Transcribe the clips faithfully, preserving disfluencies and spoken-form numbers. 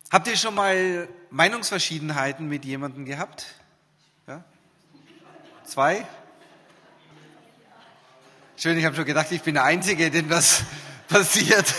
Habt ihr schon mal Meinungsverschiedenheiten mit jemandem gehabt? Ja? Zwei? Schön, ich habe schon gedacht, ich bin der Einzige, dem das passiert.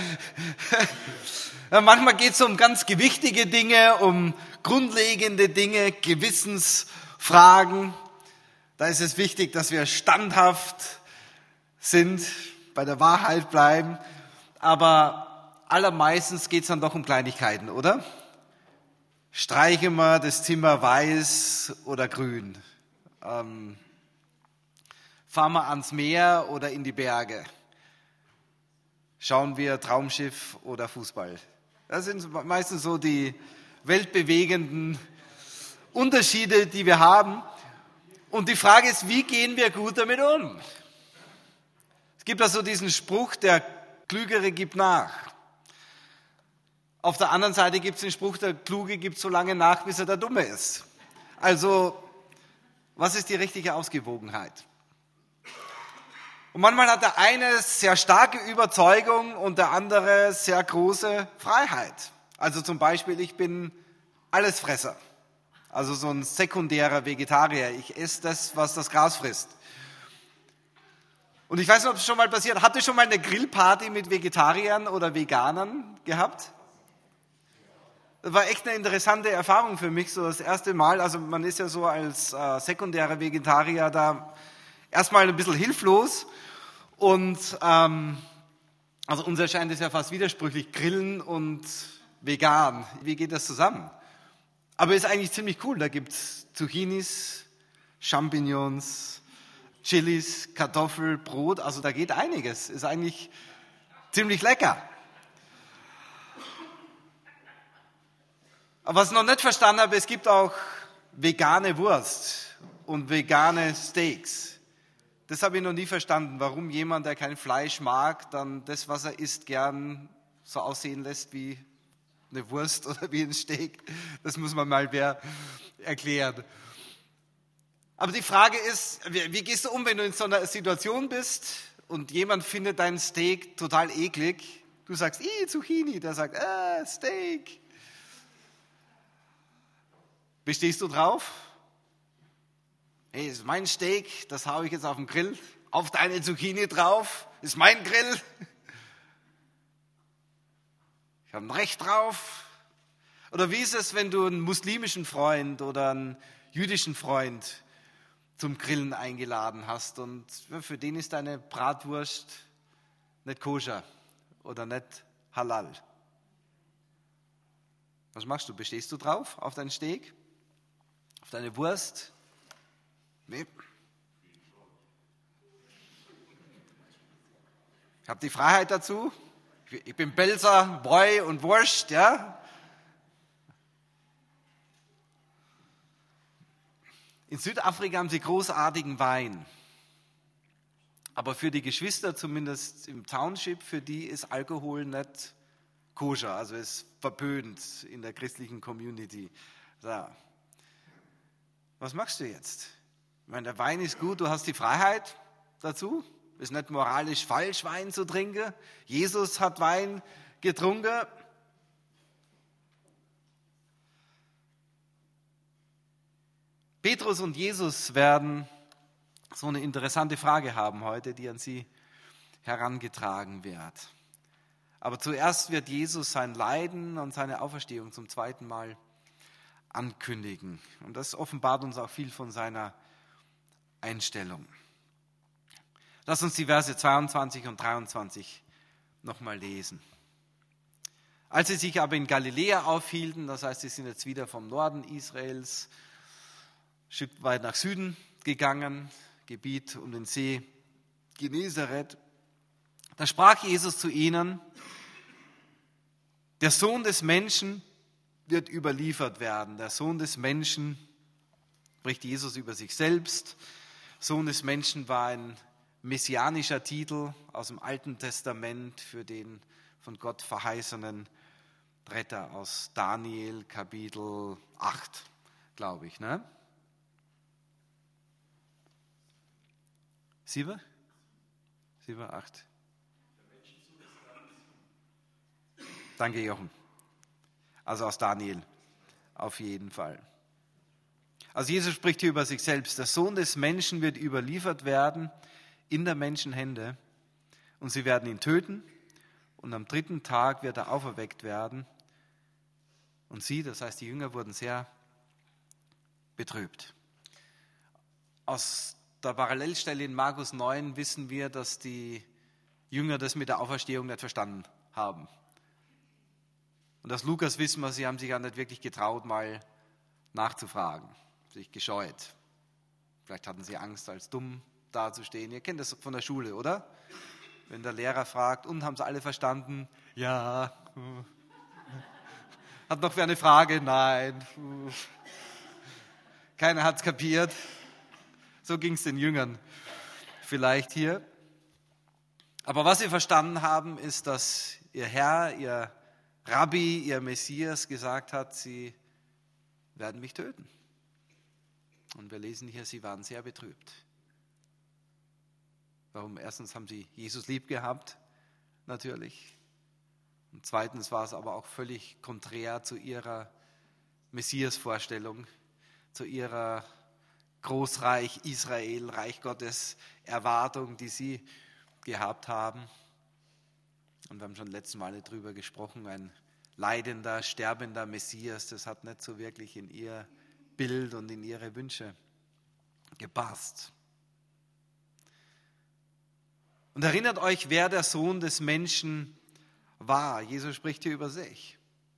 Ja, manchmal geht es um ganz gewichtige Dinge, um grundlegende Dinge, Gewissensfragen. Da ist es wichtig, dass wir standhaft sind, bei der Wahrheit bleiben. Aber allermeistens geht es dann doch um Kleinigkeiten, oder? Streichen wir das Zimmer weiß oder grün? Ähm, fahren wir ans Meer oder in die Berge? Schauen wir Traumschiff oder Fußball? Das sind meistens so die weltbewegenden Unterschiede, die wir haben. Und die Frage ist, wie gehen wir gut damit um? Es gibt also diesen Spruch, der Klügere gibt nach. Auf der anderen Seite gibt es den Spruch, der Kluge gibt so lange nach, bis er der Dumme ist. Also, was ist die richtige Ausgewogenheit? Und manchmal hat der eine sehr starke Überzeugung und der andere sehr große Freiheit. Also zum Beispiel, ich bin Allesfresser. Also so ein sekundärer Vegetarier. Ich esse das, was das Gras frisst. Und ich weiß nicht, ob es schon mal passiert. Habt ihr schon mal eine Grillparty mit Vegetariern oder Veganern gehabt? Das war echt eine interessante Erfahrung für mich, so das erste Mal. Also man ist ja so als äh, sekundärer Vegetarier da erstmal ein bisschen hilflos. Und ähm, also uns erscheint es ja fast widersprüchlich, Grillen und vegan. Wie geht das zusammen? Aber ist eigentlich ziemlich cool. Da gibt's Zucchinis, Champignons, Chilis, Kartoffel, Brot. Also da geht einiges. Ist eigentlich ziemlich lecker. Aber was ich noch nicht verstanden habe, es gibt auch vegane Wurst und vegane Steaks. Das habe ich noch nie verstanden, warum jemand, der kein Fleisch mag, dann das, was er isst, gern so aussehen lässt wie eine Wurst oder wie ein Steak. Das muss man mal wer erklären. Aber die Frage ist, wie gehst du um, wenn du in so einer Situation bist und jemand findet dein Steak total eklig? Du sagst, ih, Zucchini, der sagt, äh, Steak. Bestehst du drauf? Hey, ist mein Steak, das haue ich jetzt auf den Grill, auf deine Zucchini drauf, ist mein Grill. Ich habe ein Recht drauf. Oder wie ist es, wenn du einen muslimischen Freund oder einen jüdischen Freund zum Grillen eingeladen hast und für den ist deine Bratwurst nicht koscher oder nicht halal? Was machst du? Bestehst du drauf auf dein Steak? Auf deine Wurst? Nee. Ich habe die Freiheit dazu. Ich bin Belser, Boy und Wurst, ja. In Südafrika haben sie großartigen Wein. Aber für die Geschwister, zumindest im Township, für die ist Alkohol nicht koscher, also ist verpönt in der christlichen Community. So. Was machst du jetzt? Ich meine, der Wein ist gut, du hast die Freiheit dazu. Ist nicht moralisch falsch, Wein zu trinken. Jesus hat Wein getrunken. Petrus und Jesus werden so eine interessante Frage haben heute, die an sie herangetragen wird. Aber zuerst wird Jesus sein Leiden und seine Auferstehung zum zweiten Mal ankündigen. Und das offenbart uns auch viel von seiner Einstellung. Lass uns die Verse zweiundzwanzig und dreiundzwanzig nochmal lesen. Als sie sich aber in Galiläa aufhielten, das heißt, sie sind jetzt wieder vom Norden Israels ein Stück weit nach Süden gegangen, Gebiet um den See Genezareth, da sprach Jesus zu ihnen, der Sohn des Menschen wird überliefert werden. Der Sohn des Menschen, spricht Jesus über sich selbst. Sohn des Menschen war ein messianischer Titel aus dem Alten Testament für den von Gott verheißenen Retter aus Daniel Kapitel acht, glaube ich. Ne? Sieben? Sieben, acht. Danke, Jochen. Also aus Daniel auf jeden Fall. Also Jesus spricht hier über sich selbst. Der Sohn des Menschen wird überliefert werden in der Menschenhände und sie werden ihn töten und am dritten Tag wird er auferweckt werden. Und sie, das heißt die Jünger, wurden sehr betrübt. Aus der Parallelstelle in Markus neun wissen wir, dass die Jünger das mit der Auferstehung nicht verstanden haben. Und aus Lukas wissen wir, sie haben sich ja nicht wirklich getraut, mal nachzufragen, sich gescheut. Vielleicht hatten sie Angst, als dumm dazustehen. Ihr kennt das von der Schule, oder? Wenn der Lehrer fragt, und haben sie alle verstanden? Ja. Hat noch wer eine Frage? Nein. Keiner hat es kapiert. So ging es den Jüngern vielleicht hier. Aber was sie verstanden haben, ist, dass ihr Herr, ihr Rabbi, ihr Messias gesagt hat, sie werden mich töten. Und wir lesen hier, sie waren sehr betrübt. Warum? Erstens haben sie Jesus lieb gehabt, natürlich. Und zweitens war es aber auch völlig konträr zu ihrer Messias-Vorstellung, zu ihrer Großreich Israel, Reich Gottes Erwartung, die sie gehabt haben. Und wir haben schon letzte Male darüber gesprochen, ein leidender, sterbender Messias, das hat nicht so wirklich in ihr Bild und in ihre Wünsche gepasst. Und erinnert euch, wer der Sohn des Menschen war. Jesus spricht hier über sich.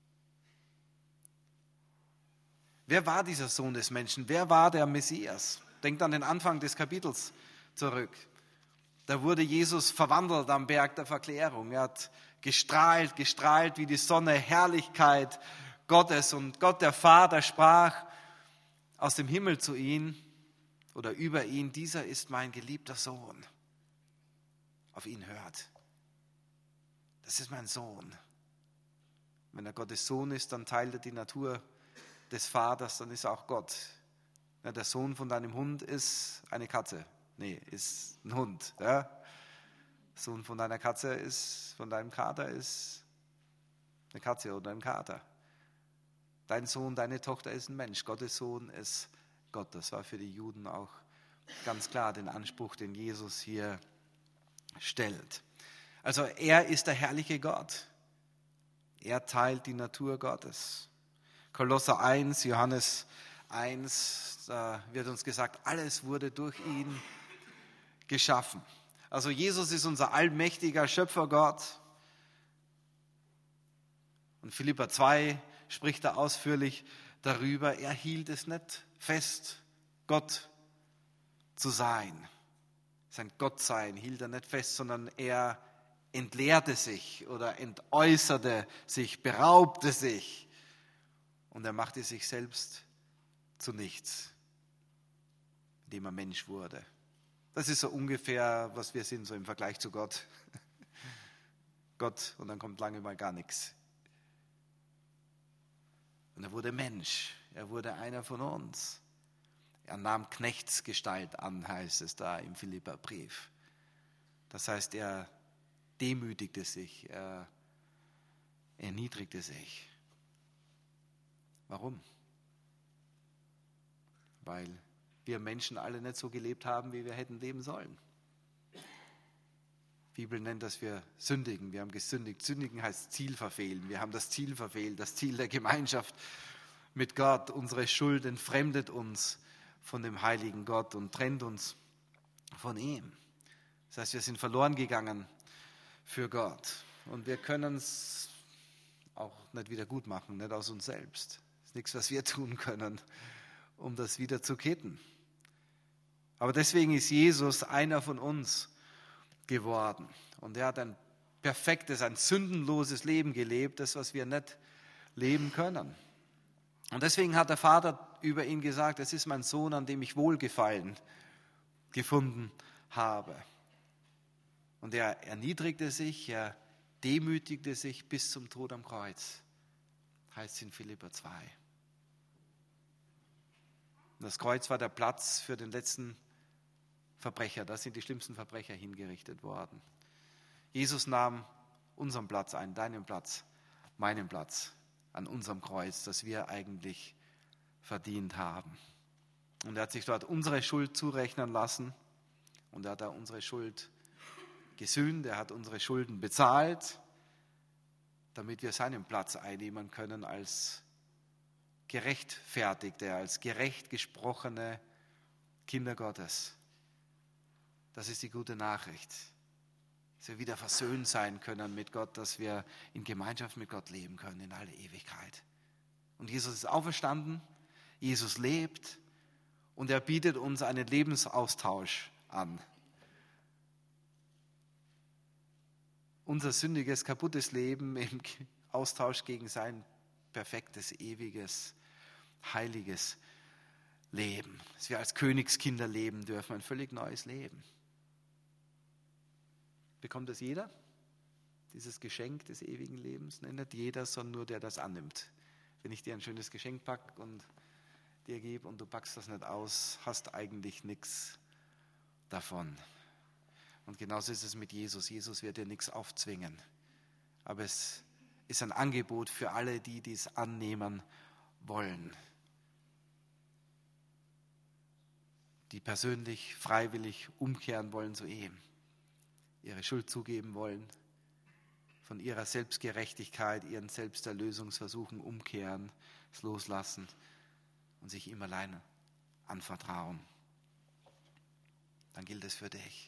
Wer war dieser Sohn des Menschen? Wer war der Messias? Denkt an den Anfang des Kapitels zurück. Da wurde Jesus verwandelt am Berg der Verklärung. Er hat gestrahlt, gestrahlt wie die Sonne, Herrlichkeit Gottes. Und Gott, der Vater, sprach aus dem Himmel zu ihm oder über ihn, dieser ist mein geliebter Sohn. Auf ihn hört. Das ist mein Sohn. Wenn er Gottes Sohn ist, dann teilt er die Natur des Vaters, dann ist er auch Gott. Ja, der Sohn von deinem Hund ist eine Katze. Nee, ist ein Hund. Ja? Der Sohn von deiner Katze ist, von deinem Kater ist eine Katze oder ein Kater. Dein Sohn, deine Tochter ist ein Mensch. Gottes Sohn ist Gott. Das war für die Juden auch ganz klar den Anspruch, den Jesus hier stellt. Also er ist der herrliche Gott. Er teilt die Natur Gottes. Kolosser eins, Johannes eins, da wird uns gesagt, alles wurde durch ihn geschaffen. Also Jesus ist unser allmächtiger Schöpfergott. Und Philipper zwei spricht da ausführlich darüber, er hielt es nicht fest, Gott zu sein. Sein Gottsein hielt er nicht fest, sondern er entleerte sich oder entäußerte sich, beraubte sich und er machte sich selbst zu nichts, indem er Mensch wurde. Das ist so ungefähr, was wir sind, so im Vergleich zu Gott. Gott und dann kommt lange mal gar nichts. Und er wurde Mensch, er wurde einer von uns. Er nahm Knechtsgestalt an, heißt es da im Philipperbrief. Das heißt, er demütigte sich, er erniedrigte sich. Warum? Weil wir Menschen alle nicht so gelebt haben, wie wir hätten leben sollen. Die Bibel nennt das wir sündigen, wir haben gesündigt. Sündigen heißt Ziel verfehlen, wir haben das Ziel verfehlt, das Ziel der Gemeinschaft mit Gott. Unsere Schuld entfremdet uns von dem heiligen Gott und trennt uns von ihm. Das heißt, wir sind verloren gegangen für Gott. Und wir können es auch nicht wieder gut machen, nicht aus uns selbst. Das ist nichts, was wir tun können, um das wieder zu kitten. Aber deswegen ist Jesus einer von uns geworden. Und er hat ein perfektes, ein sündenloses Leben gelebt, das, was wir nicht leben können. Und deswegen hat der Vater über ihn gesagt, es ist mein Sohn, an dem ich Wohlgefallen gefunden habe. Und er erniedrigte sich, er demütigte sich bis zum Tod am Kreuz, heißt es in Philipper zwei. Und das Kreuz war der Platz für den letzten Verbrecher, da sind die schlimmsten Verbrecher hingerichtet worden. Jesus nahm unseren Platz ein, deinen Platz, meinen Platz. an unserem Kreuz, das wir eigentlich verdient haben. Und er hat sich dort unsere Schuld zurechnen lassen und er hat da unsere Schuld gesühnt, er hat unsere Schulden bezahlt, damit wir seinen Platz einnehmen können als Gerechtfertigte, als gerecht gesprochene Kinder Gottes. Das ist die gute Nachricht, dass wir wieder versöhnt sein können mit Gott, dass wir in Gemeinschaft mit Gott leben können in alle Ewigkeit. Und Jesus ist auferstanden, Jesus lebt und er bietet uns einen Lebensaustausch an. Unser sündiges, kaputtes Leben im Austausch gegen sein perfektes, ewiges, heiliges Leben. Dass wir als Königskinder leben dürfen, ein völlig neues Leben. Bekommt das jeder? Dieses Geschenk des ewigen Lebens? Nein, nicht jeder, sondern nur der das annimmt. Wenn ich dir ein schönes Geschenk packe und dir gebe und du packst das nicht aus, hast eigentlich nichts davon. Und genauso ist es mit Jesus. Jesus wird dir nichts aufzwingen. Aber es ist ein Angebot für alle, die dies annehmen wollen. Die persönlich, freiwillig umkehren wollen zu ihm. Ihre Schuld zugeben wollen. Von ihrer Selbstgerechtigkeit, ihren Selbsterlösungsversuchen umkehren, es loslassen und sich ihm alleine anvertrauen. Dann gilt es für dich.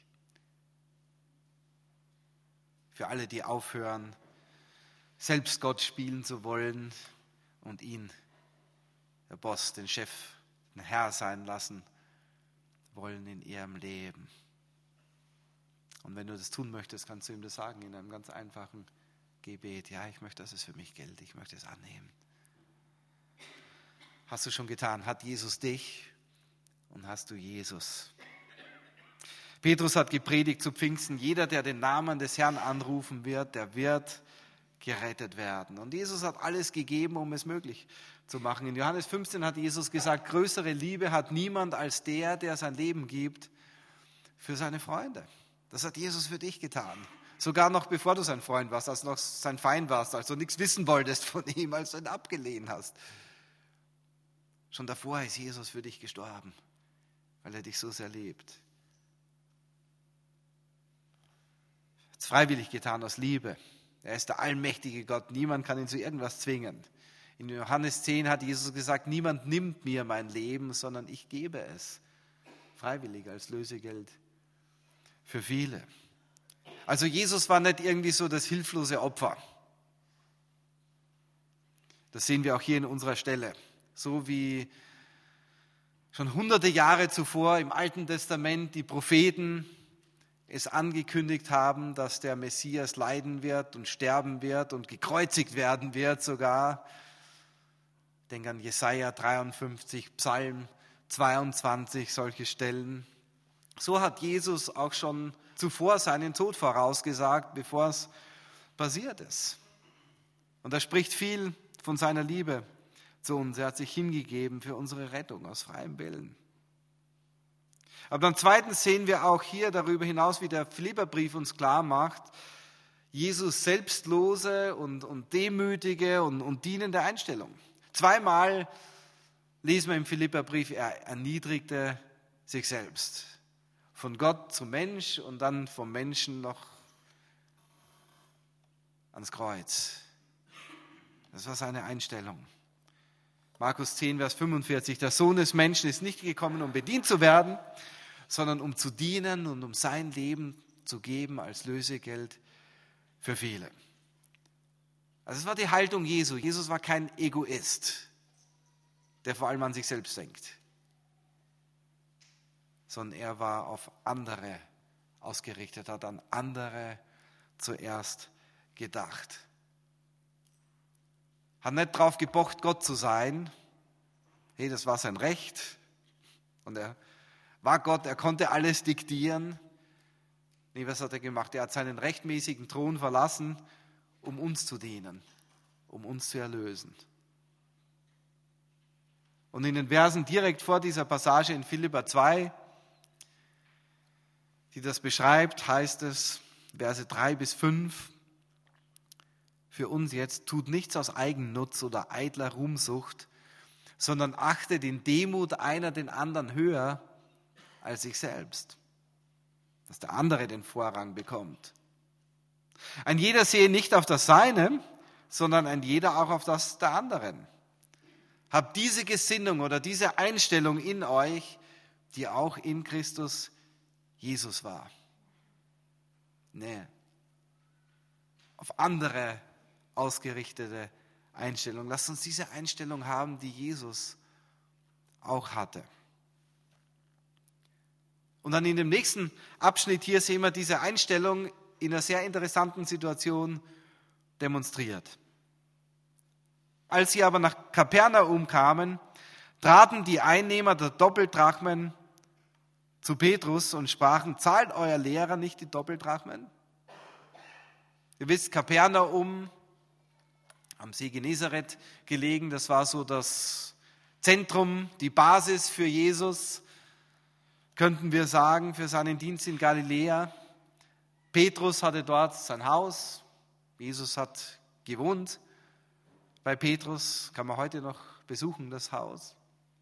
Für alle, die aufhören, selbst Gott spielen zu wollen und ihn, der Boss, den Chef, den Herr sein lassen wollen in ihrem Leben. Und wenn du das tun möchtest, kannst du ihm das sagen in einem ganz einfachen Gebet. Ja, ich möchte, dass es für mich gilt. Ich möchte es annehmen. Hast du schon getan? Hat Jesus dich und hast du Jesus? Petrus hat gepredigt zu Pfingsten, jeder, der den Namen des Herrn anrufen wird, der wird gerettet werden. Und Jesus hat alles gegeben, um es möglich zu machen. In Johannes fünfzehn hat Jesus gesagt, größere Liebe hat niemand als der, der sein Leben gibt für seine Freunde. Das hat Jesus für dich getan. Sogar noch bevor du sein Freund warst, als du noch sein Feind warst, als du nichts wissen wolltest von ihm, als du ihn abgelehnt hast. Schon davor ist Jesus für dich gestorben, weil er dich so sehr liebt. Er hat es freiwillig getan aus Liebe. Er ist der allmächtige Gott. Niemand kann ihn zu irgendwas zwingen. In Johannes zehn hat Jesus gesagt, niemand nimmt mir mein Leben, sondern ich gebe es. Freiwillig als Lösegeld für viele. Also Jesus war nicht irgendwie so das hilflose Opfer. Das sehen wir auch hier in unserer Stelle. So wie schon hunderte Jahre zuvor im Alten Testament die Propheten es angekündigt haben, dass der Messias leiden wird und sterben wird und gekreuzigt werden wird sogar. Denk an Jesaja dreiundfünfzig, Psalm zweiundzwanzig, solche Stellen. So hat Jesus auch schon zuvor seinen Tod vorausgesagt, bevor es passiert ist. Und er spricht viel von seiner Liebe zu uns. Er hat sich hingegeben für unsere Rettung aus freiem Willen. Aber dann zweitens sehen wir auch hier darüber hinaus, wie der Philipperbrief uns klar macht, Jesus selbstlose und, und demütige und, und dienende Einstellung. Zweimal lesen wir im Philipperbrief, er erniedrigte sich selbst. Von Gott zum Mensch und dann vom Menschen noch ans Kreuz. Das war seine Einstellung. Markus zehn, Vers fünfundvierzig, der Sohn des Menschen ist nicht gekommen, um bedient zu werden, sondern um zu dienen und um sein Leben zu geben als Lösegeld für viele. Also es war die Haltung Jesu. Jesus war kein Egoist, der vor allem an sich selbst denkt, sondern er war auf andere ausgerichtet, hat an andere zuerst gedacht. Hat nicht darauf gepocht, Gott zu sein. Hey, das war sein Recht. Und er war Gott, er konnte alles diktieren. Nee, was hat er gemacht? Er hat seinen rechtmäßigen Thron verlassen, um uns zu dienen, um uns zu erlösen. Und in den Versen direkt vor dieser Passage in Philipper zwei, die das beschreibt, heißt es, Verse drei bis fünf, für uns jetzt, tut nichts aus Eigennutz oder eitler Ruhmsucht, sondern achtet in Demut einer den anderen höher als sich selbst, dass der andere den Vorrang bekommt. Ein jeder sehe nicht auf das Seine, sondern ein jeder auch auf das der anderen. Habt diese Gesinnung oder diese Einstellung in euch, die auch in Christus Jesus war. Nee, auf andere ausgerichtete Einstellung. Lasst uns diese Einstellung haben, die Jesus auch hatte. Und dann in dem nächsten Abschnitt hier sehen wir diese Einstellung in einer sehr interessanten Situation demonstriert. Als sie aber nach Kapernaum kamen, traten die Einnehmer der Doppeldrachmen zu Petrus und sprachen, zahlt euer Lehrer nicht die Doppeldrachmen? Ihr wisst, Kapernaum, am See Genezareth gelegen, das war so das Zentrum, die Basis für Jesus, könnten wir sagen, für seinen Dienst in Galiläa. Petrus hatte dort sein Haus, Jesus hat gewohnt bei Petrus, kann man heute noch besuchen, das Haus.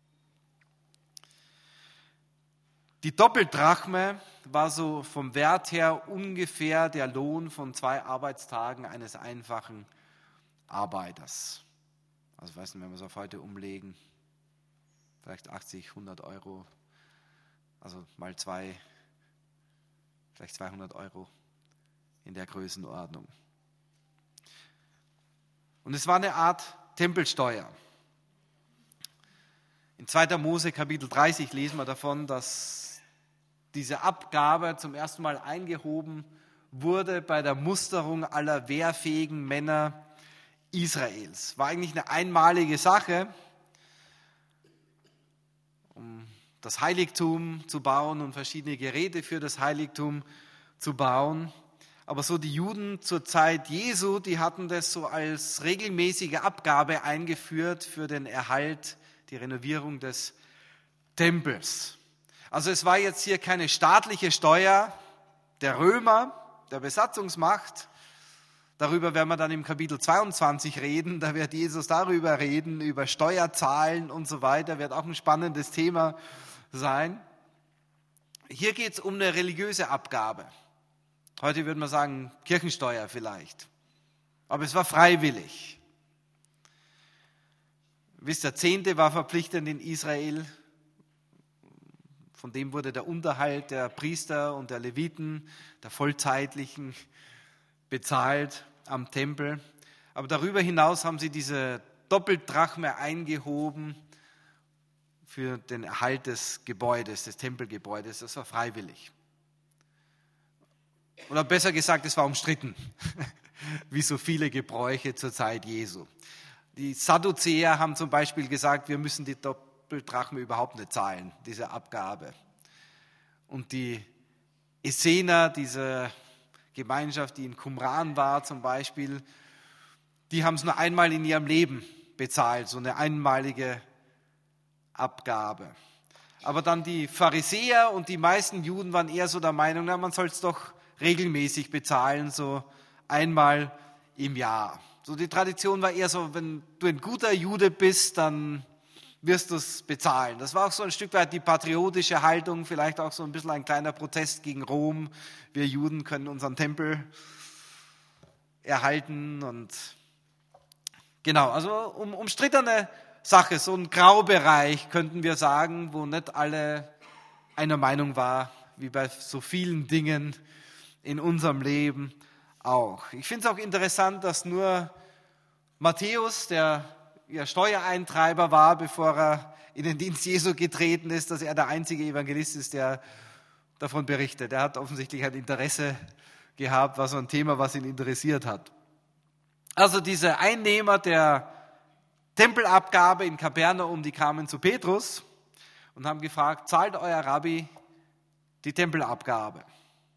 Die Doppeldrachme war so vom Wert her ungefähr der Lohn von zwei Arbeitstagen eines einfachen Arbeiters. Also ich weiß nicht, wenn wir es auf heute umlegen, vielleicht achtzig, hundert Euro, also mal zwei, vielleicht zweihundert Euro in der Größenordnung. Und es war eine Art Tempelsteuer. In zweiter Mose Kapitel dreißig lesen wir davon, dass diese Abgabe zum ersten Mal eingehoben wurde bei der Musterung aller wehrfähigen Männer Israels. War eigentlich eine einmalige Sache, um das Heiligtum zu bauen und verschiedene Geräte für das Heiligtum zu bauen. Aber so die Juden zur Zeit Jesu, die hatten das so als regelmäßige Abgabe eingeführt für den Erhalt, die Renovierung des Tempels. Also es war jetzt hier keine staatliche Steuer der Römer, der Besatzungsmacht. Darüber werden wir dann im Kapitel zweiundzwanzig reden. Da wird Jesus darüber reden, über Steuerzahlen und so weiter. Wird auch ein spannendes Thema sein. Hier geht es um eine religiöse Abgabe. Heute würde man sagen Kirchensteuer vielleicht. Aber es war freiwillig. Wisst ihr, der Zehnte war verpflichtend in Israel. Von dem wurde der Unterhalt der Priester und der Leviten, der Vollzeitlichen, bezahlt am Tempel. Aber darüber hinaus haben sie diese Doppeldrachme eingehoben für den Erhalt des Gebäudes, des Tempelgebäudes. Das war freiwillig. Oder besser gesagt, es war umstritten, wie so viele Gebräuche zur Zeit Jesu. Die Sadduzäer haben zum Beispiel gesagt, wir müssen die Doppeldrachme überhaupt nicht zahlen, diese Abgabe. Und die Essener, diese Gemeinschaft, die in Qumran war zum Beispiel, die haben es nur einmal in ihrem Leben bezahlt, so eine einmalige Abgabe. Aber dann die Pharisäer und die meisten Juden waren eher so der Meinung, na, man soll es doch regelmäßig bezahlen, so einmal im Jahr. So die Tradition war eher so, wenn du ein guter Jude bist, dann wirst du es bezahlen. Das war auch so ein Stück weit die patriotische Haltung, vielleicht auch so ein bisschen ein kleiner Protest gegen Rom. Wir Juden können unseren Tempel erhalten und genau, also um, umstrittene Sache, so ein Graubereich könnten wir sagen, wo nicht alle einer Meinung war, wie bei so vielen Dingen in unserem Leben auch. Ich finde es auch interessant, dass nur Matthäus, der ja Steuereintreiber war, bevor er in den Dienst Jesu getreten ist, dass er der einzige Evangelist ist, der davon berichtet. Er hat offensichtlich ein Interesse gehabt, war so ein Thema, was ihn interessiert hat. Also diese Einnehmer der Tempelabgabe in Kapernaum, die kamen zu Petrus und haben gefragt, zahlt euer Rabbi die Tempelabgabe?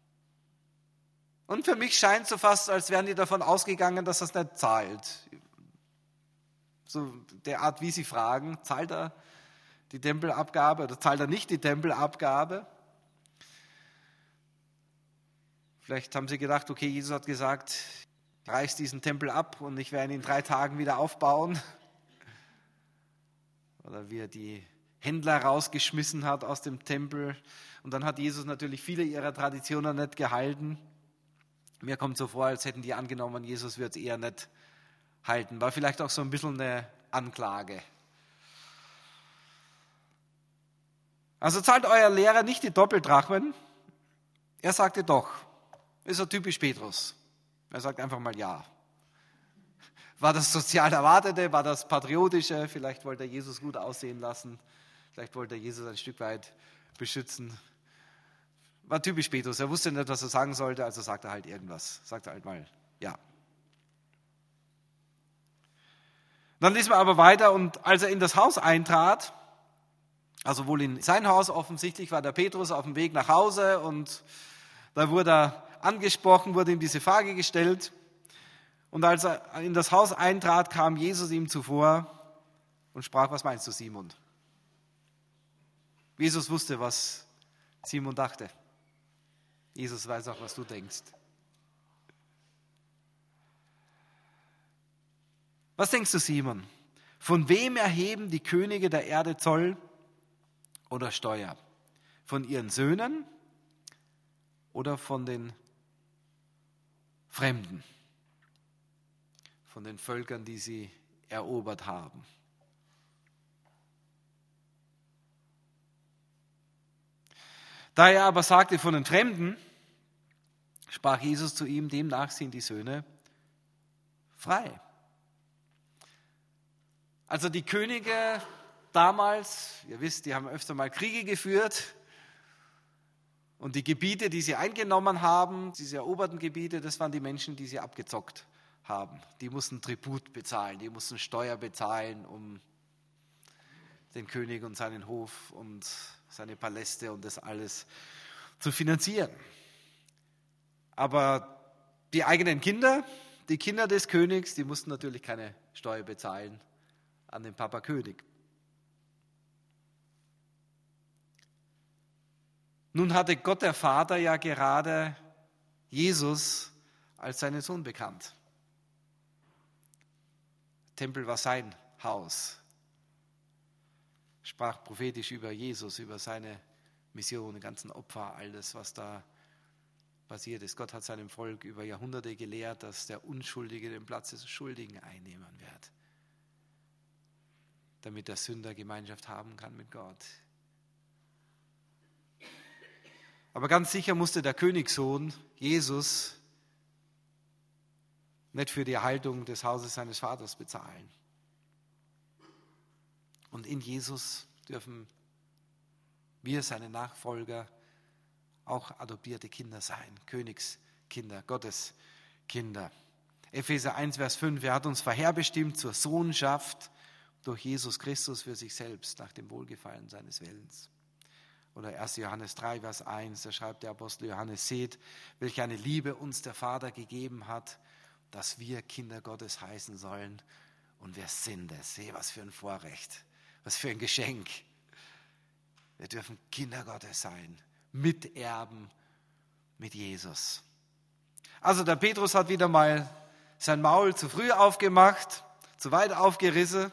Und für mich scheint es so fast, als wären die davon ausgegangen, dass er es nicht zahlt. So der Art, wie sie fragen, zahlt er die Tempelabgabe oder zahlt er nicht die Tempelabgabe? Vielleicht haben sie gedacht, okay, Jesus hat gesagt, reiß diesen Tempel ab und ich werde ihn in drei Tagen wieder aufbauen. Oder wie er die Händler rausgeschmissen hat aus dem Tempel. Und dann hat Jesus natürlich viele ihrer Traditionen nicht gehalten. Mir kommt so vor, als hätten die angenommen, Jesus wird es eher nicht halten. War vielleicht auch so ein bisschen eine Anklage. Also zahlt euer Lehrer nicht die Doppeldrachmen. Er sagte doch. Ist so typisch Petrus. Er sagt einfach mal ja. War das sozial Erwartete? War das Patriotische? Vielleicht wollte er Jesus gut aussehen lassen. Vielleicht wollte er Jesus ein Stück weit beschützen. War typisch Petrus. Er wusste nicht, was er sagen sollte, also sagt er halt irgendwas. Sagt er halt mal ja. Dann lesen wir aber weiter. Und als er in das Haus eintrat, also wohl in sein Haus, offensichtlich war der Petrus auf dem Weg nach Hause und da wurde er angesprochen, wurde ihm diese Frage gestellt. Und als er in das Haus eintrat, kam Jesus ihm zuvor und sprach, was meinst du, Simon? Jesus wusste, was Simon dachte. Jesus weiß auch, was du denkst. Was denkst du, Simon? Von wem erheben die Könige der Erde Zoll oder Steuer? Von ihren Söhnen oder von den Fremden? Von den Völkern, die sie erobert haben. Da er aber sagte von den Fremden, sprach Jesus zu ihm, demnach sind die Söhne frei. Also die Könige damals, ihr wisst, die haben öfter mal Kriege geführt und die Gebiete, die sie eingenommen haben, diese eroberten Gebiete, das waren die Menschen, die sie abgezockt haben. Die mussten Tribut bezahlen, die mussten Steuer bezahlen, um den König und seinen Hof und seine Paläste und das alles zu finanzieren. Aber die eigenen Kinder, die Kinder des Königs, die mussten natürlich keine Steuer bezahlen an den Papa König. Nun hatte Gott der Vater ja gerade Jesus als seinen Sohn bekannt. Der Tempel war sein Haus. Sprach prophetisch über Jesus, über seine Mission, die ganzen Opfer, alles, was da passiert ist. Gott hat seinem Volk über Jahrhunderte gelehrt, dass der Unschuldige den Platz des Schuldigen einnehmen wird, damit der Sünder Gemeinschaft haben kann mit Gott. Aber ganz sicher musste der Königssohn Jesus nicht für die Erhaltung des Hauses seines Vaters bezahlen. Und in Jesus dürfen wir, seine Nachfolger, auch adoptierte Kinder sein, Königskinder, Gotteskinder. Epheser eins, Vers fünf, er hat uns vorherbestimmt zur Sohnschaft durch Jesus Christus für sich selbst, nach dem Wohlgefallen seines Willens. Oder erster Johannes drei, Vers eins, da schreibt der Apostel Johannes, seht, welche eine Liebe uns der Vater gegeben hat, dass wir Kinder Gottes heißen sollen. Und wir sind es. Seht, was für ein Vorrecht, was für ein Geschenk. Wir dürfen Kinder Gottes sein, Miterben mit Jesus. Also der Petrus hat wieder mal sein Maul zu früh aufgemacht, zu weit aufgerissen.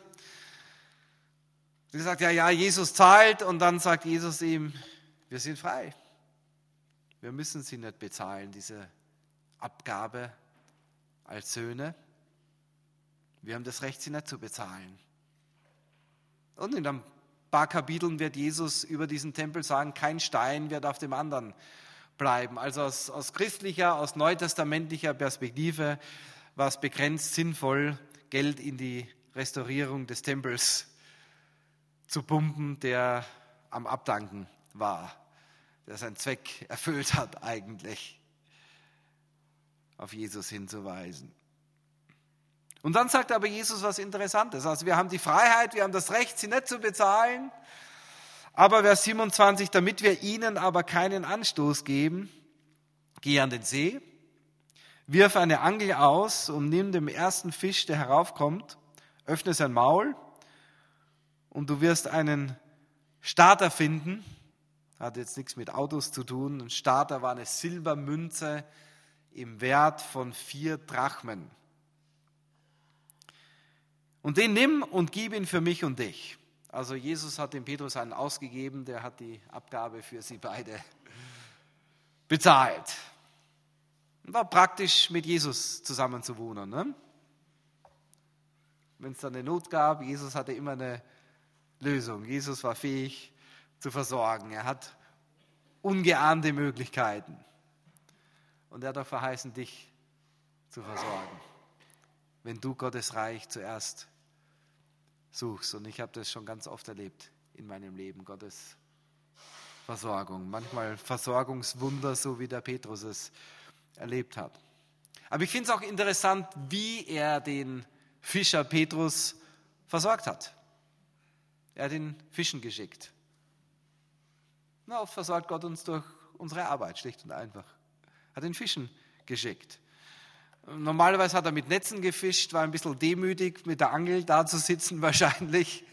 Er sagt, ja, ja, Jesus zahlt, und dann sagt Jesus ihm, wir sind frei. Wir müssen sie nicht bezahlen, diese Abgabe als Söhne. Wir haben das Recht, sie nicht zu bezahlen. Und in ein paar Kapiteln wird Jesus über diesen Tempel sagen, kein Stein wird auf dem anderen bleiben. Also aus, aus christlicher, aus neutestamentlicher Perspektive war es begrenzt sinnvoll, Geld in die Restaurierung des Tempels zu pumpen, der am Abdanken war, der seinen Zweck erfüllt hat eigentlich, auf Jesus hinzuweisen. Und dann sagt aber Jesus was Interessantes. Also wir haben die Freiheit, wir haben das Recht, sie nicht zu bezahlen. Aber Vers siebenundzwanzig, damit wir ihnen aber keinen Anstoß geben, geh an den See, wirf eine Angel aus und nimm den ersten Fisch, der heraufkommt, öffne sein Maul und du wirst einen Starter finden. Hat jetzt nichts mit Autos zu tun. Ein Starter war eine Silbermünze im Wert von vier Drachmen. Und den nimm und gib ihn für mich und dich. Also Jesus hat dem Petrus einen ausgegeben, der hat die Abgabe für sie beide bezahlt. War praktisch, mit Jesus zusammen zu wohnen. Ne? Wenn es dann eine Not gab, Jesus hatte immer eine Lösung. Jesus war fähig zu versorgen. Er hat ungeahnte Möglichkeiten. Und er hat auch verheißen, dich zu versorgen, wenn du Gottes Reich zuerst suchst. Und ich habe das schon ganz oft erlebt in meinem Leben, Gottes Versorgung. Manchmal Versorgungswunder, so wie der Petrus es erlebt hat. Aber ich finde es auch interessant, wie er den Fischer Petrus versorgt hat. Er hat ihn fischen geschickt. Na, oft versorgt Gott uns durch unsere Arbeit, schlicht und einfach. Hat ihn fischen geschickt. Normalerweise hat er mit Netzen gefischt, war ein bisschen demütig, mit der Angel da zu sitzen wahrscheinlich.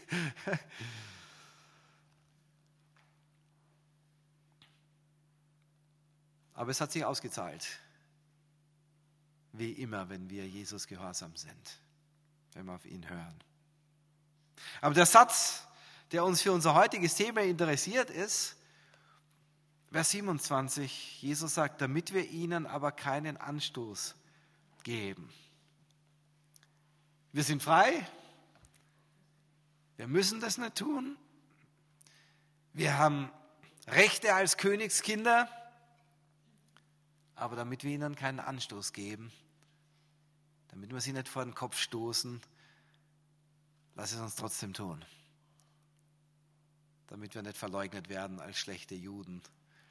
Aber es hat sich ausgezahlt. Wie immer, wenn wir Jesus gehorsam sind, wenn wir auf ihn hören. Aber der Satz, der uns für unser heutiges Thema interessiert, ist Vers siebenundzwanzig. Jesus sagt, damit wir ihnen aber keinen Anstoß geben. Wir sind frei. Wir müssen das nicht tun. Wir haben Rechte als Königskinder. Aber damit wir ihnen keinen Anstoß geben, damit wir sie nicht vor den Kopf stoßen, lass es uns trotzdem tun. Damit wir nicht verleugnet werden als schlechte Juden.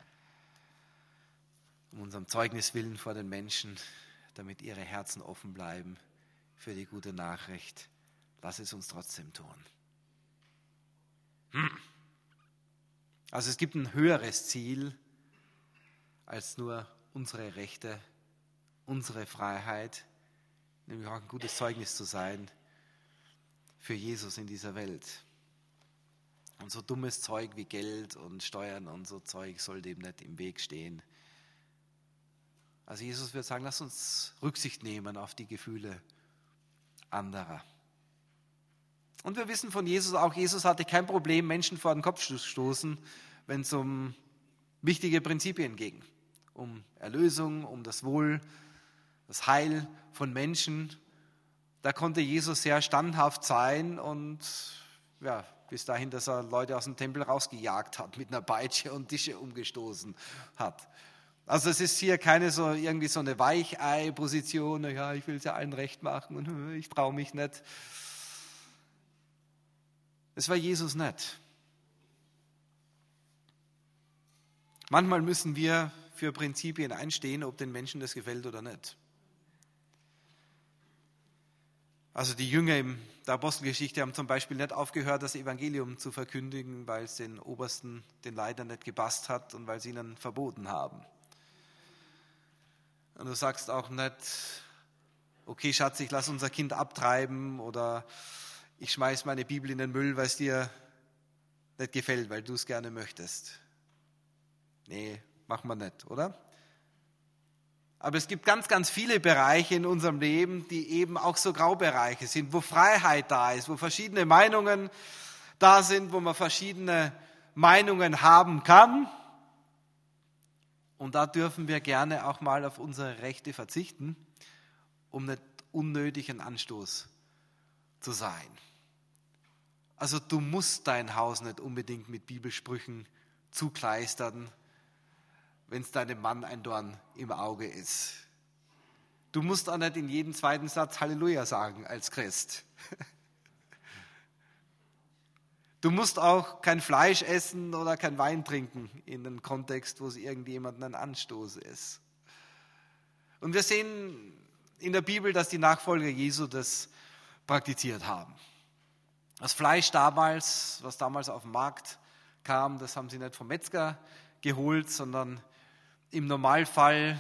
Um unserem Zeugnis willen vor den Menschen, damit ihre Herzen offen bleiben für die gute Nachricht. Lass es uns trotzdem tun. Hm. Also es gibt ein höheres Ziel als nur unsere Rechte, unsere Freiheit, nämlich auch ein gutes Zeugnis zu sein für Jesus in dieser Welt. Und so dummes Zeug wie Geld und Steuern und so Zeug soll dem nicht im Weg stehen. Also Jesus wird sagen, lass uns Rücksicht nehmen auf die Gefühle anderer. Und wir wissen von Jesus auch, Jesus hatte kein Problem, Menschen vor den Kopf zu stoßen, wenn es um wichtige Prinzipien ging. Um Erlösung, um das Wohl, das Heil von Menschen. Da konnte Jesus sehr standhaft sein und ja, bis dahin, dass er Leute aus dem Tempel rausgejagt hat mit einer Peitsche und Tische umgestoßen hat. Also es ist hier keine so irgendwie so eine Weichei-Position, ja, ich will es ja allen recht machen und ich traue mich nicht. Es war Jesus nicht. Manchmal müssen wir für Prinzipien einstehen, ob den Menschen das gefällt oder nicht. Also die Jünger in der Apostelgeschichte haben zum Beispiel nicht aufgehört, das Evangelium zu verkündigen, weil es den Obersten, den Leitern nicht gepasst hat und weil sie ihnen verboten haben. Und du sagst auch nicht, okay Schatz, ich lasse unser Kind abtreiben oder ich schmeiß meine Bibel in den Müll, weil es dir nicht gefällt, weil du es gerne möchtest. Nee, machen wir nicht, oder? Aber es gibt ganz, ganz viele Bereiche in unserem Leben, die eben auch so Graubereiche sind, wo Freiheit da ist, wo verschiedene Meinungen da sind, wo man verschiedene Meinungen haben kann. Und da dürfen wir gerne auch mal auf unsere Rechte verzichten, um nicht unnötig ein Anstoß zu sein. Also du musst dein Haus nicht unbedingt mit Bibelsprüchen zukleistern, wenn es deinem Mann ein Dorn im Auge ist. Du musst auch nicht in jedem zweiten Satz Halleluja sagen als Christ. Du musst auch kein Fleisch essen oder kein Wein trinken in einem Kontext, wo es irgendjemandem ein Anstoß ist. Und wir sehen in der Bibel, dass die Nachfolger Jesu das praktiziert haben. Das Fleisch damals, was damals auf den Markt kam, das haben sie nicht vom Metzger geholt, sondern im Normalfall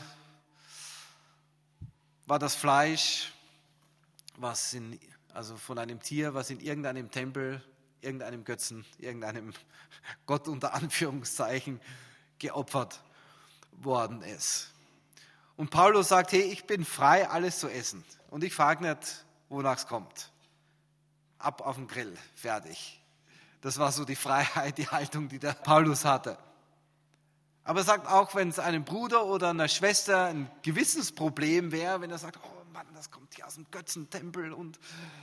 war das Fleisch, was in, also von einem Tier, was in irgendeinem Tempel, irgendeinem Götzen, irgendeinem Gott unter Anführungszeichen geopfert worden ist. Und Paulus sagt, hey, ich bin frei, alles zu essen. Und ich frage nicht, wonach es kommt. Ab auf den Grill, fertig. Das war so die Freiheit, die Haltung, die der Paulus hatte. Aber er sagt auch, wenn es einem Bruder oder einer Schwester ein Gewissensproblem wäre, wenn er sagt, oh Mann, das kommt hier aus dem Götzentempel und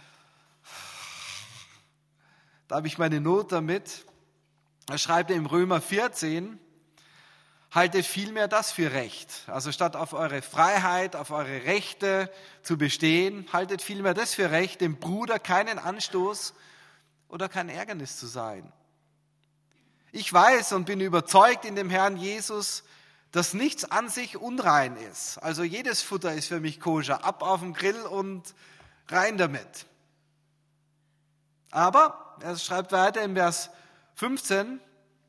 da habe ich meine Not damit. Er schreibt im Römer vierzehn, haltet vielmehr das für Recht. Also statt auf eure Freiheit, auf eure Rechte zu bestehen, haltet vielmehr das für Recht, dem Bruder keinen Anstoß oder kein Ärgernis zu sein. Ich weiß und bin überzeugt in dem Herrn Jesus, dass nichts an sich unrein ist. Also jedes Futter ist für mich koscher, ab auf den Grill und rein damit. Aber, er schreibt weiter im Vers fünfzehn,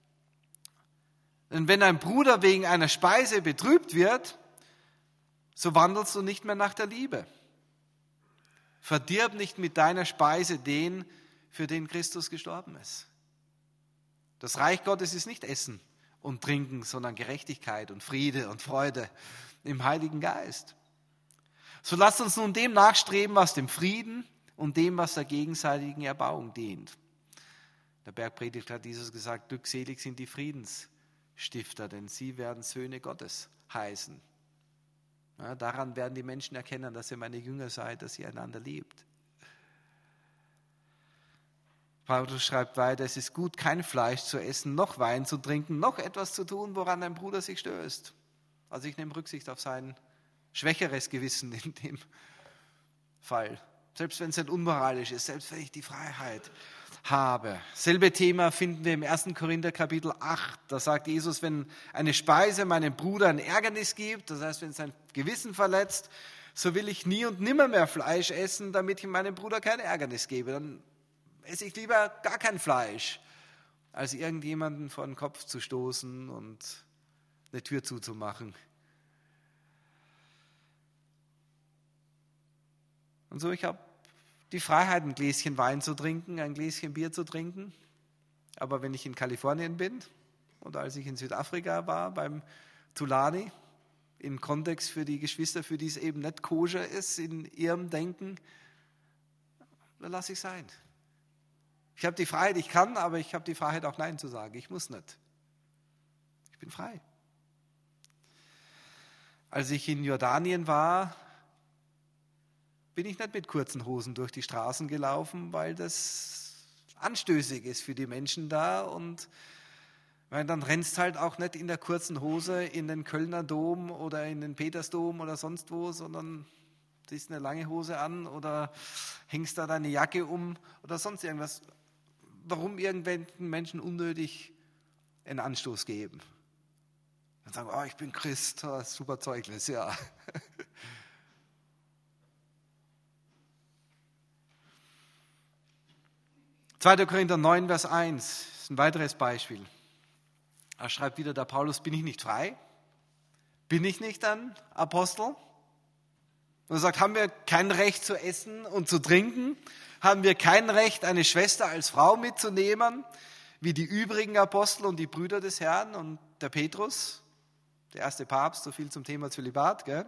denn wenn ein Bruder wegen einer Speise betrübt wird, so wandelst du nicht mehr nach der Liebe. Verdirb nicht mit deiner Speise den, für den Christus gestorben ist. Das Reich Gottes ist nicht Essen und Trinken, sondern Gerechtigkeit und Friede und Freude im Heiligen Geist. So lasst uns nun dem nachstreben, was dem Frieden und dem, was der gegenseitigen Erbauung dient. Der Bergpredigt hat Jesus gesagt, glückselig sind die Friedensstifter, denn sie werden Söhne Gottes heißen. Ja, daran werden die Menschen erkennen, dass ihr meine Jünger seid, dass ihr einander liebt. Paulus schreibt weiter, es ist gut, kein Fleisch zu essen, noch Wein zu trinken, noch etwas zu tun, woran ein Bruder sich stößt. Also ich nehme Rücksicht auf sein schwächeres Gewissen in dem Fall. Selbst wenn es nicht unmoralisch ist, selbst wenn ich die Freiheit habe. Selbe Thema finden wir im ersten Korinther Kapitel acht. Da sagt Jesus, wenn eine Speise meinem Bruder ein Ärgernis gibt, das heißt, wenn es sein Gewissen verletzt, so will ich nie und nimmer mehr Fleisch essen, damit ich meinem Bruder kein Ärgernis gebe. Dann esse ich lieber gar kein Fleisch, als irgendjemanden vor den Kopf zu stoßen und eine Tür zuzumachen. Und so, ich habe die Freiheit, ein Gläschen Wein zu trinken, ein Gläschen Bier zu trinken. Aber wenn ich in Kalifornien bin oder als ich in Südafrika war, beim Tulani, im Kontext für die Geschwister, für die es eben nicht koscher ist in ihrem Denken, dann lasse ich sein. Ich habe die Freiheit, ich kann, aber ich habe die Freiheit auch Nein zu sagen. Ich muss nicht. Ich bin frei. Als ich in Jordanien war, bin ich nicht mit kurzen Hosen durch die Straßen gelaufen, weil das anstößig ist für die Menschen da. Und weil dann rennst halt auch nicht in der kurzen Hose in den Kölner Dom oder in den Petersdom oder sonst wo, sondern ziehst eine lange Hose an oder hängst da deine Jacke um oder sonst irgendwas. Warum irgendwelchen Menschen unnötig einen Anstoß geben? Dann sagen, oh, ich bin Christ, oh, super Zeugnis, ja. zweiter Korinther neun, Vers eins, ist ein weiteres Beispiel. Da schreibt wieder der Paulus, bin ich nicht frei? Bin ich nicht ein Apostel? Und er sagt, haben wir kein Recht zu essen und zu trinken? Haben wir kein Recht, eine Schwester als Frau mitzunehmen, wie die übrigen Apostel und die Brüder des Herrn und der Petrus, der erste Papst, so viel zum Thema Zölibat, gell?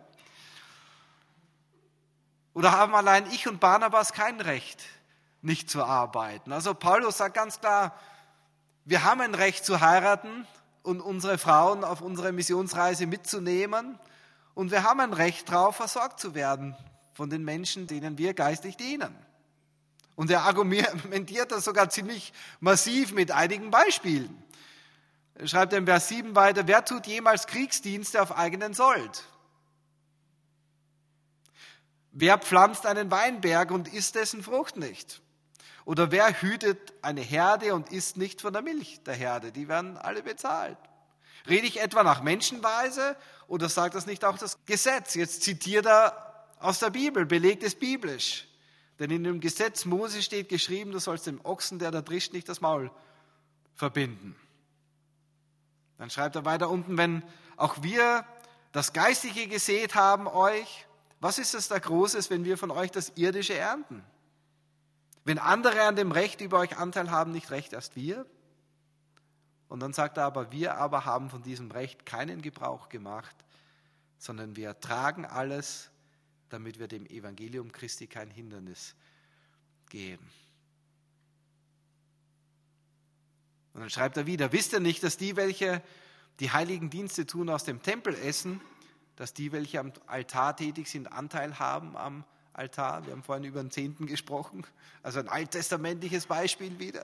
Oder haben allein ich und Barnabas kein Recht, nicht zu arbeiten? Also Paulus sagt ganz klar, wir haben ein Recht zu heiraten und unsere Frauen auf unsere Missionsreise mitzunehmen und wir haben ein Recht darauf, versorgt zu werden von den Menschen, denen wir geistlich dienen. Und er argumentiert das sogar ziemlich massiv mit einigen Beispielen. Er schreibt in Vers sieben weiter, wer tut jemals Kriegsdienste auf eigenen Sold? Wer pflanzt einen Weinberg und isst dessen Frucht nicht? Oder wer hütet eine Herde und isst nicht von der Milch der Herde? Die werden alle bezahlt. Rede ich etwa nach Menschenweise oder sagt das nicht auch das Gesetz? Jetzt zitiert er aus der Bibel, belegt es biblisch. Denn in dem Gesetz Mose steht geschrieben, du sollst dem Ochsen, der da drischt, nicht das Maul verbinden. Dann schreibt er weiter unten, wenn auch wir das Geistliche gesät haben euch, was ist es da Großes, wenn wir von euch das Irdische ernten? Wenn andere an dem Recht über euch Anteil haben, nicht recht erst wir? Und dann sagt er aber, wir aber haben von diesem Recht keinen Gebrauch gemacht, sondern wir tragen alles, damit wir dem Evangelium Christi kein Hindernis geben. Und dann schreibt er wieder, wisst ihr nicht, dass die, welche die heiligen Dienste tun, aus dem Tempel essen, dass die, welche am Altar tätig sind, Anteil haben am Altar? Wir haben vorhin über den Zehnten gesprochen, also ein alttestamentliches Beispiel wieder.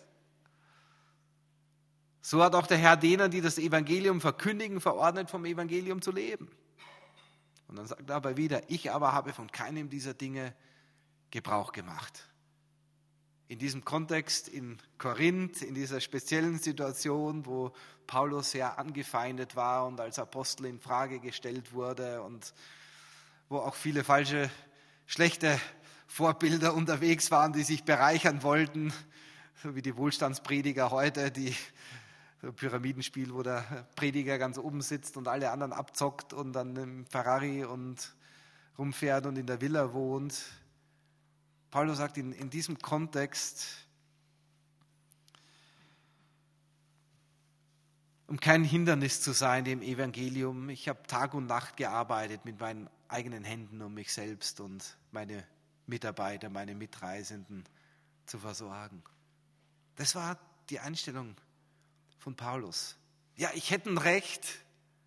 So hat auch der Herr denen, die das Evangelium verkündigen, verordnet, vom Evangelium zu leben. Und dann sagt er aber wieder, ich aber habe von keinem dieser Dinge Gebrauch gemacht. In diesem Kontext in Korinth, in dieser speziellen Situation, wo Paulus sehr angefeindet war und als Apostel in Frage gestellt wurde und wo auch viele falsche, schlechte Vorbilder unterwegs waren, die sich bereichern wollten, so wie die Wohlstandsprediger heute, die so ein Pyramidenspiel, wo der Prediger ganz oben sitzt und alle anderen abzockt und dann im Ferrari und rumfährt und in der Villa wohnt. Paulus sagt in, in diesem Kontext, um kein Hindernis zu sein dem Evangelium, ich habe Tag und Nacht gearbeitet mit meinen eigenen Händen, um mich selbst und meine Mitarbeiter, meine Mitreisenden zu versorgen. Das war die Einstellung von Paulus. Ja, ich hätte ein Recht,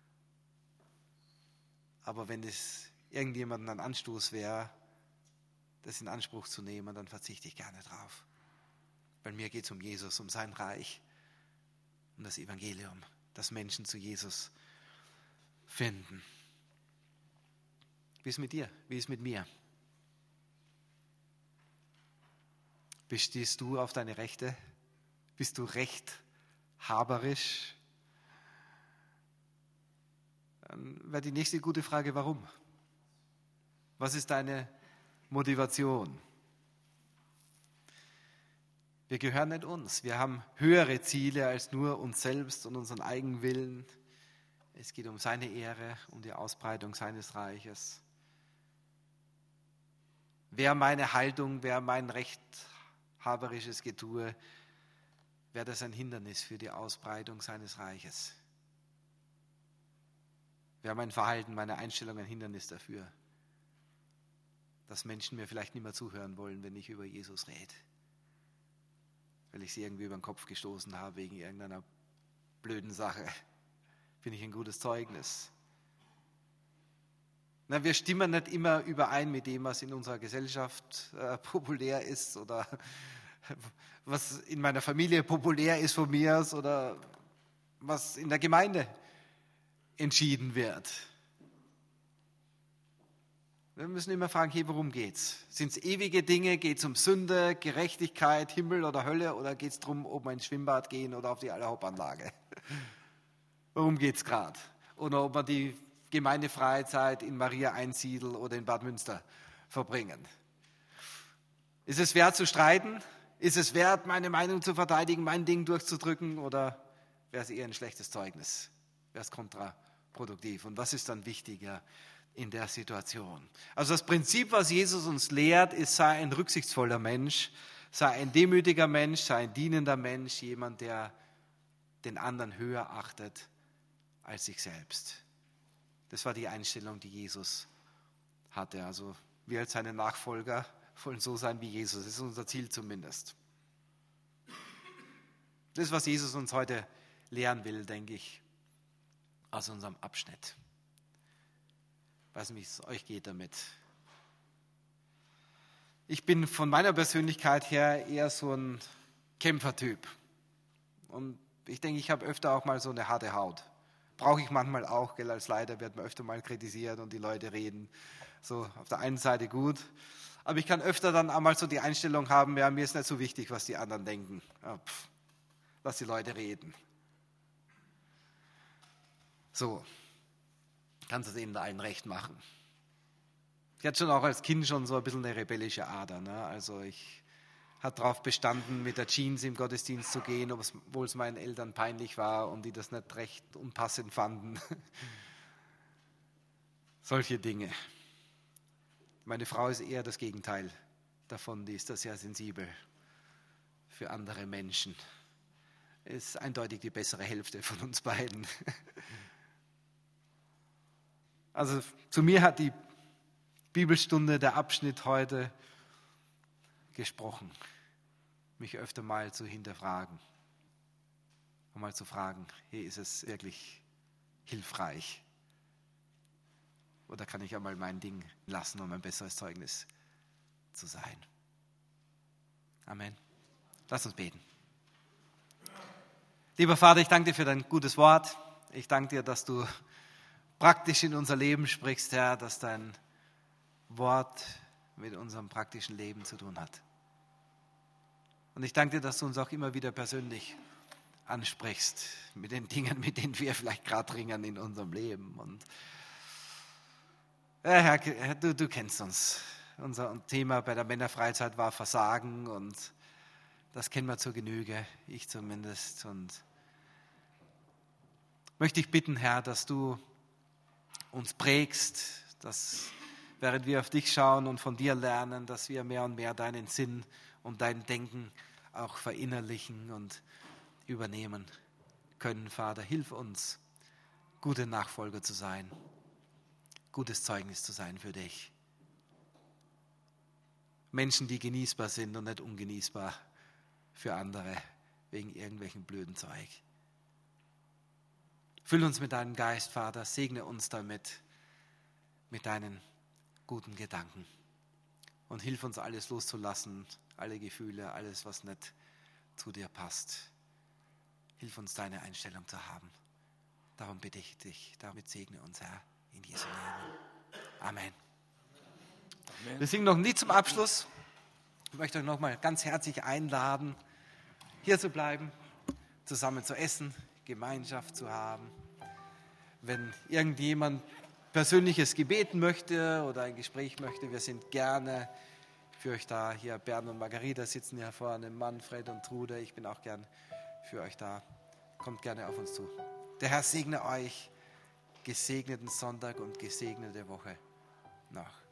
aber wenn es irgendjemandem ein Anstoß wäre, das in Anspruch zu nehmen, dann verzichte ich gerne drauf. Weil mir geht es um Jesus, um sein Reich, um das Evangelium, dass Menschen zu Jesus finden. Wie ist es mit dir? Wie ist es mit mir? Bestehst du auf deine Rechte? Bist du rechthaberisch? Dann wäre die nächste gute Frage, warum? Was ist deine Motivation? Wir gehören nicht uns. Wir haben höhere Ziele als nur uns selbst und unseren Eigenwillen. Es geht um seine Ehre, um die Ausbreitung seines Reiches. Wäre meine Haltung, wäre mein rechthaberisches Getue, wäre das ein Hindernis für die Ausbreitung seines Reiches. Wäre mein Verhalten, meine Einstellung ein Hindernis dafür, dass Menschen mir vielleicht nicht mehr zuhören wollen, wenn ich über Jesus rede. Weil ich sie irgendwie über den Kopf gestoßen habe wegen irgendeiner blöden Sache. Bin ich ein gutes Zeugnis? Na, wir stimmen nicht immer überein mit dem, was in unserer Gesellschaft äh, populär ist oder was in meiner Familie populär ist von mir aus oder was in der Gemeinde entschieden wird. Wir müssen immer fragen, hey, worum geht's? Sind es ewige Dinge? Geht es um Sünde, Gerechtigkeit, Himmel oder Hölle? Oder geht es darum, ob wir ins Schwimmbad gehen oder auf die Allerhauptanlage? Worum geht es gerade? Oder ob wir die Gemeindefreizeit in Maria Einsiedel oder in Bad Münster verbringen? Ist es wert zu streiten? Ist es wert, meine Meinung zu verteidigen, mein Ding durchzudrücken? Oder wäre es eher ein schlechtes Zeugnis? Wäre es kontraproduktiv? Und was ist dann wichtiger in der Situation? Also das Prinzip, was Jesus uns lehrt, ist, sei ein rücksichtsvoller Mensch, sei ein demütiger Mensch, sei ein dienender Mensch, jemand, der den anderen höher achtet als sich selbst. Das war die Einstellung, die Jesus hatte. Also wir als seine Nachfolger wollen so sein wie Jesus. Das ist unser Ziel zumindest. Das ist, was Jesus uns heute lehren will, denke ich, aus unserem Abschnitt. Ich weiß nicht, wie es euch geht damit. Ich bin von meiner Persönlichkeit her eher so ein Kämpfertyp. Und ich denke, ich habe öfter auch mal so eine harte Haut. Brauche ich manchmal auch, gell, als Leiter wird man öfter mal kritisiert und die Leute reden. So auf der einen Seite gut. Aber ich kann öfter dann einmal so die Einstellung haben, ja, mir ist nicht so wichtig, was die anderen denken. Ja, pff, lass die Leute reden. So. Kannst du es ihnen allen recht machen. Ich hatte schon auch als Kind schon so ein bisschen eine rebellische Ader. Ne? Also ich habe darauf bestanden, mit der Jeans im Gottesdienst zu gehen, obwohl es meinen Eltern peinlich war und die das nicht recht unpassend fanden. Solche Dinge. Meine Frau ist eher das Gegenteil davon, die ist da sehr sensibel für andere Menschen. Ist eindeutig die bessere Hälfte von uns beiden. Also zu mir hat die Bibelstunde, der Abschnitt heute gesprochen, mich öfter mal zu hinterfragen, um mal zu fragen, hey, ist es wirklich hilfreich? Oder kann ich einmal mein Ding lassen, um ein besseres Zeugnis zu sein? Amen. Lass uns beten. Lieber Vater, ich danke dir für dein gutes Wort. Ich danke dir, dass du praktisch in unser Leben sprichst, Herr, dass dein Wort mit unserem praktischen Leben zu tun hat. Und ich danke dir, dass du uns auch immer wieder persönlich ansprichst mit den Dingen, mit denen wir vielleicht gerade ringen in unserem Leben. Und ja, Herr, du, du kennst uns. Unser Thema bei der Männerfreizeit war Versagen und das kennen wir zur Genüge, ich zumindest. Und möchte ich bitten, Herr, dass du uns prägst, dass während wir auf dich schauen und von dir lernen, dass wir mehr und mehr deinen Sinn und dein Denken auch verinnerlichen und übernehmen können. Vater, hilf uns, gute Nachfolger zu sein, gutes Zeugnis zu sein für dich. Menschen, die genießbar sind und nicht ungenießbar für andere wegen irgendwelchen blöden Zeug. Füll uns mit deinem Geist, Vater, segne uns damit, mit deinen guten Gedanken und hilf uns, alles loszulassen, alle Gefühle, alles, was nicht zu dir passt. Hilf uns, deine Einstellung zu haben. Darum bitte ich dich, damit segne uns, Herr, in Jesu Namen. Amen. Amen. Wir singen noch ein Lied zum Abschluss. Ich möchte euch nochmal ganz herzlich einladen, hier zu bleiben, zusammen zu essen, Gemeinschaft zu haben. Wenn irgendjemand persönliches Gebet möchte oder ein Gespräch möchte, wir sind gerne für euch da. Hier Bernd und Margarita sitzen hier vorne, Manfred und Trude. Ich bin auch gern für euch da. Kommt gerne auf uns zu. Der Herr segne euch. Gesegneten Sonntag und gesegnete Woche noch.